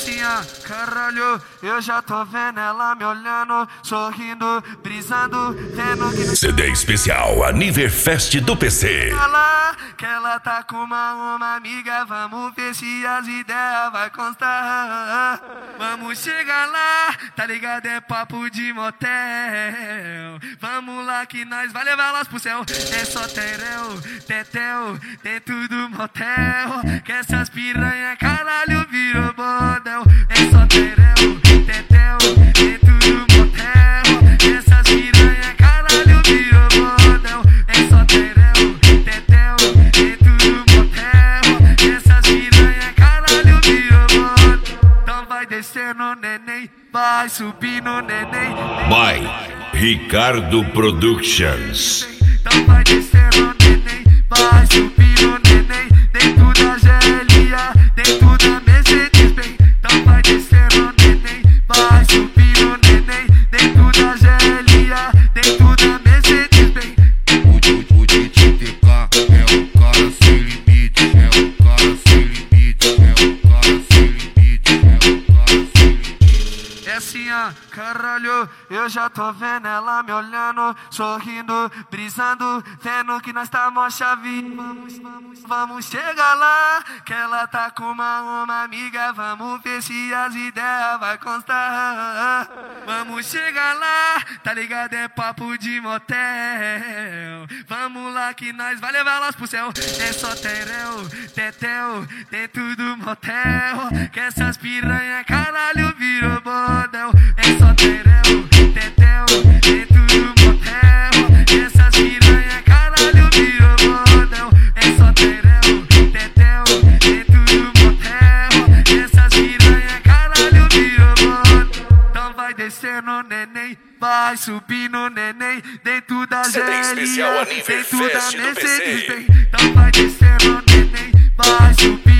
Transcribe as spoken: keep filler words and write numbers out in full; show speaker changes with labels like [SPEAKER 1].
[SPEAKER 1] assim, ó, caralho, eu já tô vendo ela me olhando, sorrindo, brisando, vendo que...
[SPEAKER 2] C D especial Aniverfest do P C.
[SPEAKER 1] Ela, que ela tá com uma, uma amiga, vamos ver se as ideias vai constar. Vamos chegar lá, tá ligado? É papo de motel. Vamos lá que nós vai levar elas pro céu. É só tereu, tetel, dentro do motel. Que essas piranha, caralho, virou bordel. É só tereu, tetel, dentro do motel. Que essas piranha, caralho, virou bordel. É só tereu, tetel, dentro do motel. Que essas piranha, caralho, virou bordel. Então vai descer no neném, vai subir no neném.
[SPEAKER 2] By Ricardo Productions.
[SPEAKER 1] Então vai descer no neném, vai subir no neném. Dentro da G L A, dentro da Mercedes-Benz. Então vai descer no neném, vai subir no neném. Dentro da G L A, dentro da Mercedes-Benz.
[SPEAKER 3] O, o, o D J T K é um cara sem limite, é um cara sem limite, é um cara sem limite, é um cara sem limite.
[SPEAKER 1] É assim, ó, caralho, eu já tô vendo ela me olhando, sorrindo, brisando, vendo que nós tá mó chave. Vamos, vamos, vamos chegar lá, que ela tá com uma, uma amiga, vamos ver se as ideias vai constar. Vamos chegar lá, tá ligado? É papo de motel. Vamos lá que nós vai levar elas pro céu. É só tereu, tetel, dentro do motel. Que essas piranha, caralho, virou bordel. É só tereu, tetel, dentro do motel. Que essas piranha, caralho, virou bordel. É só tereu, tetel, dentro do motel. Que essas piranha, caralho, virou bordel. Então vai descer no neném, vai subir no neném. Dentro da G L A, dentro da Mercedes-Benz. Então vai descer no neném, vai subir